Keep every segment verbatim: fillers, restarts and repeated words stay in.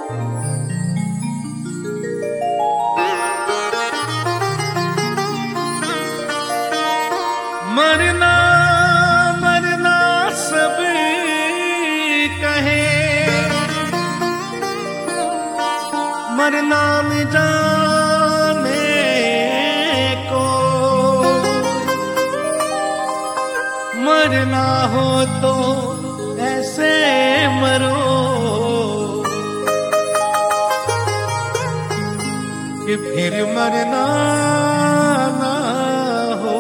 मरना मरना सब कहे, मरना न जाने को, मरना हो तो ऐसे मरो कि फिर मरना ना हो।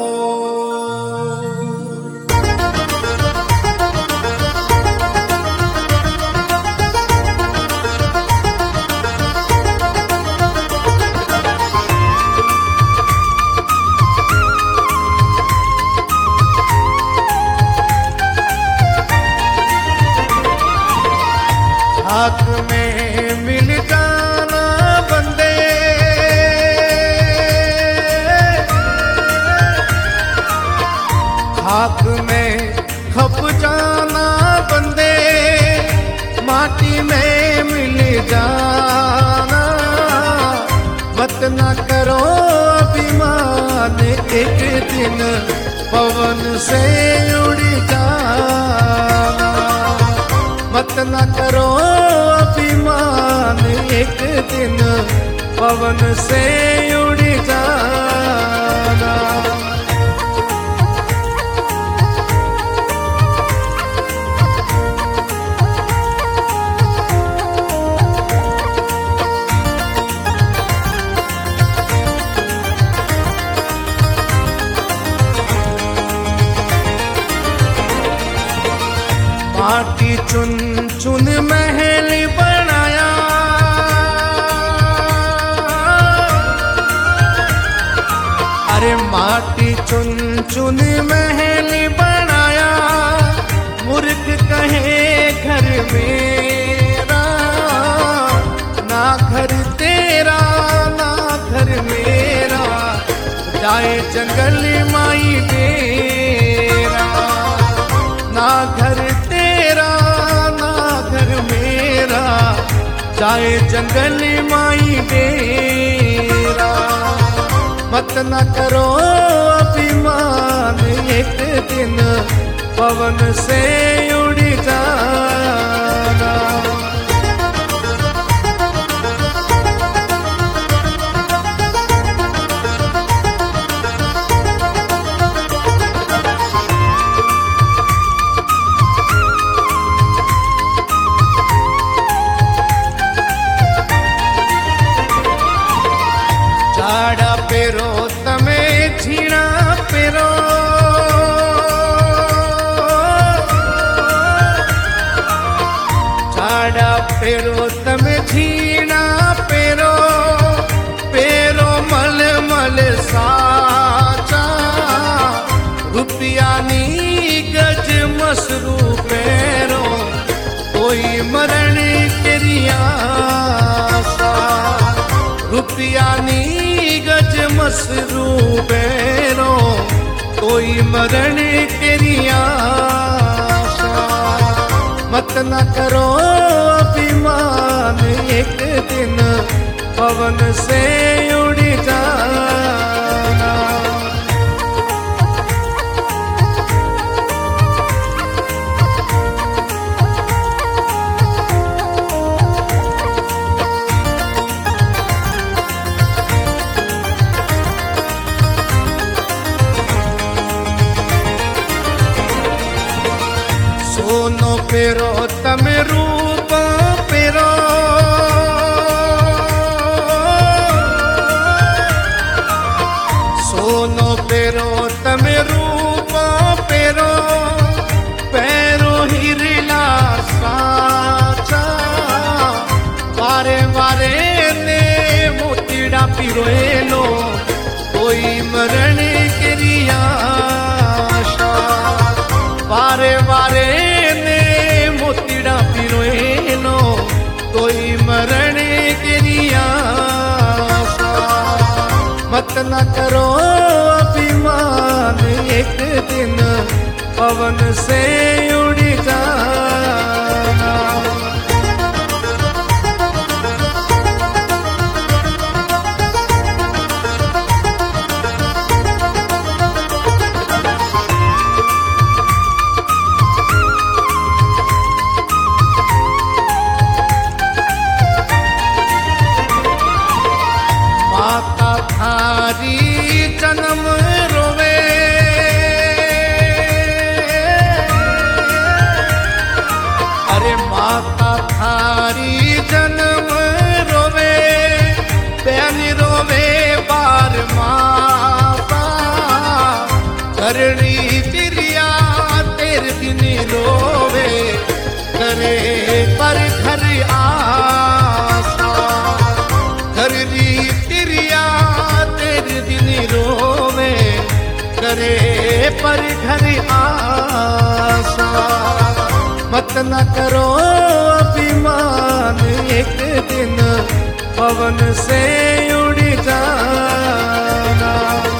हाथ में मिल जाना बंदे, हाथ में खप जाना बंदे, माटी में मिल जाना। मत न करो अभिमान, एक दिन पवन से उड़ जाना। मत न करो अभिमान, एक दिन पवन से उड़ जाना। माटी चुन चुन महल बनाया, अरे माटी चुन चुन महल बनाया। मूर्ख कहे घर मेरा, ना घर तेरा ना घर मेरा, जाए जंगल माई डेरा। ना घर तेरा ना घर मेरा, जाए जंगल माई डेरा। मत न करो अभिमान, एक दिन पवन से उड़ जाना। झाड़ा पेरो तमे झीणा पेरो, झाड़ा पेरो तमे झीणा पेरो। पेरो मल मल साचा, रुपया नी गज मसरू पेरो। कोई मरण करिया सा, रुपया नी गज मसरू पेरो। कोई मरण करिया सा। मत न करो अभिमान, एक दिन पवन से उड़ जाना। सोनो पेरो तमे रूप पेरो, सोनो पेरो तमे रूप पेरो। पैरो हिरला साचा, वारे वारे ने मोतीड़ा पिरोएलो। कोई मरण करिया सा, वारे वारे ने मोतीड़ा पिरोएलो। कोई मरण करिया सा। मत न करो अभिमान, एक दिन पवन से उड़ जाना। माता थारी जन्म रोवे, बहन रोवे बार माता, करनी तिरिया तेरे दिन रोवे, करे पर घर आशा, करनी तिरिया तेरे दिन रोवे, करे पर घर आशा। मत न करो अभिमान, एक दिन पवन से उड़ जाना।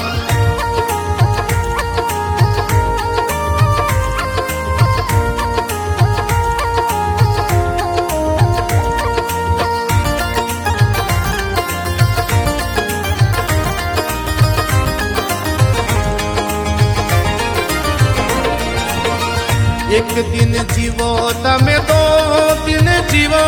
एक दिन जीवो तमे दो दिन जीवो,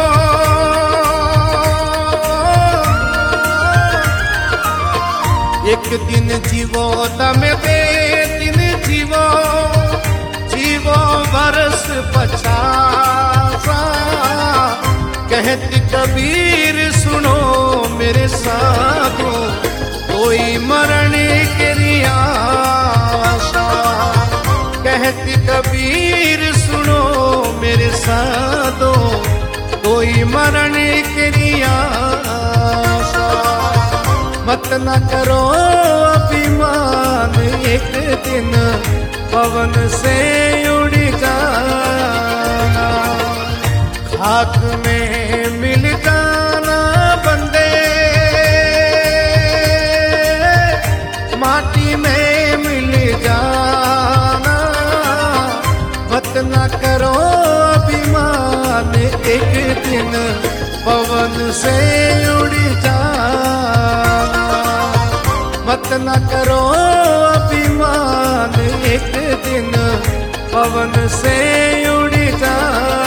एक दिन जीवो तमे दे दिन जीवो, जीवो बरस पचासा। कहती कबीर सुनो मेरे साधो, कोई मरण की आशा। कहती कबीर सुनो मेरे साधो, कोई मरण की आशा। मत न करो अभिमान, एक दिन पवन से उड़ जाना। खाक में मिल जाना बंदे, माटी में मिल जाना। मत न करो अभिमान, एक दिन पवन से उड़ जाना। मत न करो अभिमान, एक दिन पवन से उड़ जाना।